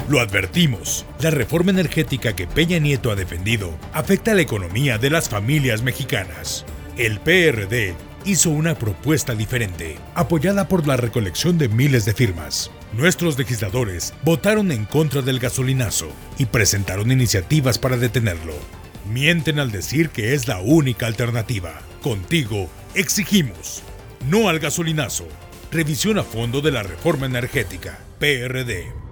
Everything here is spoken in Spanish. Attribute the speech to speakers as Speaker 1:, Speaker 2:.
Speaker 1: Lo advertimos, la reforma energética que Peña Nieto ha defendido afecta a la economía de las familias mexicanas. El PRD hizo una propuesta diferente, apoyada por la recolección de miles de firmas. Nuestros legisladores votaron en contra del gasolinazo y presentaron iniciativas para detenerlo. Mienten al decir que es la única alternativa. Contigo exigimos no al gasolinazo. Revisión a fondo de la reforma energética. PRD.